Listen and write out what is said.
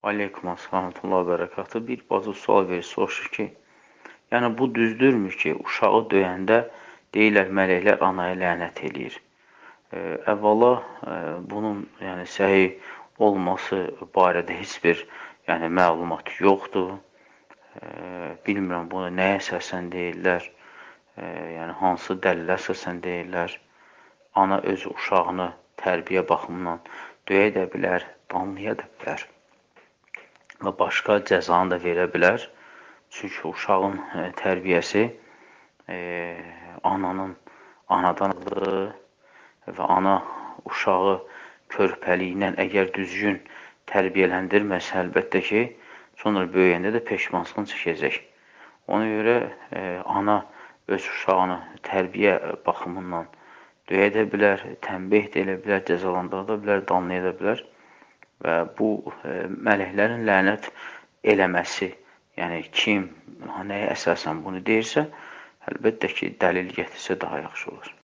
Aleykum assalam, və bərəkatı. Bir bacı sual verir, soruşur ki, yəni bu düzdürmü ki, uşağı döyəndə deyirlər, mələklər anaya lənət eləyir. Əvvəla, bunun yəni səhih olması barədə heç bir yəni məlumat yoxdur. Bilmirəm bunu nəyə əsasən deyirlər, yəni hansı dəlillə əsasən deyirlər. Ana öz uşağını tərbiyə baxımından döyə də bilər, danlaya da bilər və başqa cəzanı da verə bilər. Çünki uşağın tərbiyəsi anadan və ana uşağı körpəliyindən əgər düzgün tərbiyələndirməsə, əlbəttə ki, sonra böyüyəndə də peşmançılıq çəkəcək. Ona görə ana öz uşağını tərbiyə baxımından döyə də bilər, tənbih də elə bilər, cəzalandıra da bilər, danlaya da bilər. Və bu mələklərin lənət eləməsi, yəni kim, nəyə əsasən bunu deyirsə, əlbəttə ki, dəlil gətirsə daha yaxşı olur.